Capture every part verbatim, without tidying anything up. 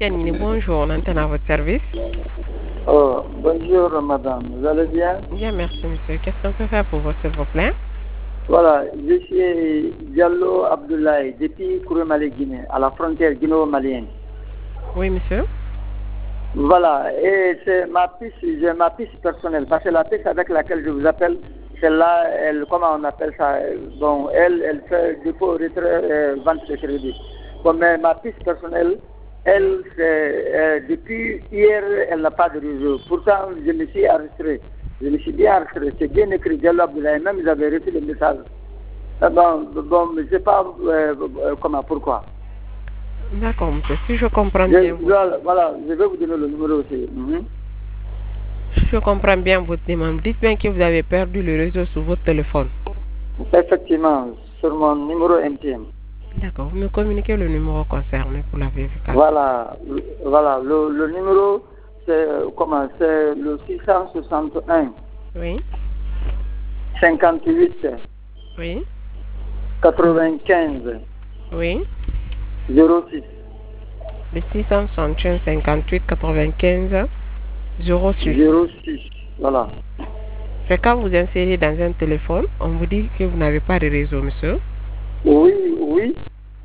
Tianini, bonjour, on entend à votre service. Oh, bonjour madame, vous allez bien? Bien, merci monsieur. Qu'est-ce qu'on peut faire pour vous, s'il vous plaît? Voilà, je suis Diallo Abdoulaye, depuis Kouroumali, Guinée, à la frontière guinéo-malienne. Oui, monsieur. Voilà, et c'est ma piste, j'ai ma piste personnelle, parce que la piste avec laquelle je vous appelle, celle-là, elle, comment on appelle ça? Bon, elle, elle fait dépôt, retrait, euh, vente de crédit. Bon, mais ma piste personnelle, elle, c'est, euh, depuis hier, elle n'a pas de réseau. Pourtant, je me suis enregistré. Je me suis bien enregistré. C'est bien écrit, Diallo Abdoulaye. Même, ils avaient reçu le message. Ah bon, bon, je ne sais pas euh, euh, comment, pourquoi. D'accord, monsieur. Si je comprends Je, bien. voilà, voilà, je vais vous donner le numéro aussi. Mm-hmm. Si je comprends bien votre demande, dites bien que vous avez perdu le réseau sur votre téléphone. Effectivement, sur mon numéro M T M. D'accord, vous me communiquez le numéro concerné pour la vérification. Voilà, voilà, le, le numéro, c'est comment, c'est le six cent soixante et un. Oui. cinquante-huit. Oui. quatre-vingt-quinze. Oui. zéro six. Le six cent soixante et un cinquante-huit quatre-vingt-quinze zéro six. zéro six, voilà. C'est quand vous insérez dans un téléphone, on vous dit que vous n'avez pas de réseau, monsieur. Oui, oui.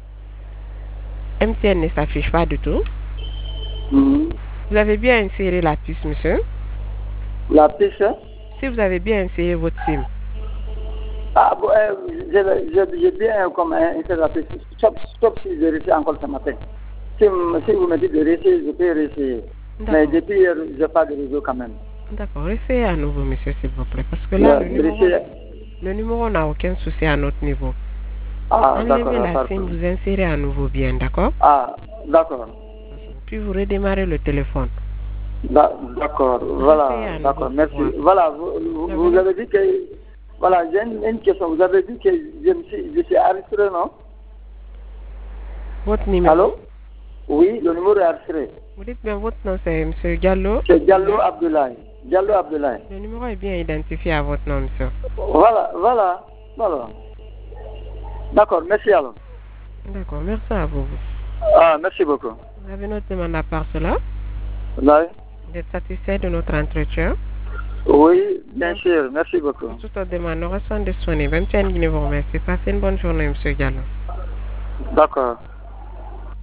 M T N ne s'affiche pas du tout. Mm-hmm. Vous avez bien inséré la puce, monsieur. La puce? Si vous avez bien inséré votre SIM. Ah, bon, euh, j'ai bien comme inséré la puce. Sauf, sauf si j'ai réussi encore ce matin. Si, si vous me dites de réussir, je peux réussir. Mais depuis hier, je n'ai pas de réseau quand même. D'accord, essayez à nouveau, monsieur, s'il vous plaît. Parce que là, Ouais, le numéro, le numéro n'a aucun souci à notre niveau. Ah, enlevez la SIM, vous insérez à nouveau bien, d'accord? Ah, d'accord. Puis vous redémarrez le téléphone. D'accord, voilà, d'accord, merci. Voilà, vous, vous, vous avez dit que, voilà, j'ai une, une question. Vous avez dit que je me suis, je suis enregistré, non? Votre numéro? Allô? Oui, le numéro est enregistré. Vous dites bien votre nom, c'est M. Diallo? C'est Diallo Abdoulaye. Diallo Abdoulaye. Le numéro est bien identifié à votre nom, monsieur. Voilà, voilà, voilà. D'accord, merci alors. D'accord, merci à vous. Ah, merci beaucoup. Vous avez notre demande à part cela? Oui. Vous êtes satisfait de notre entretien? Oui, bien sûr, merci beaucoup. Toute autre demande, nous restons disponibles. M T N Guinée vous remercie. Passez une bonne journée, M. Diallo. D'accord.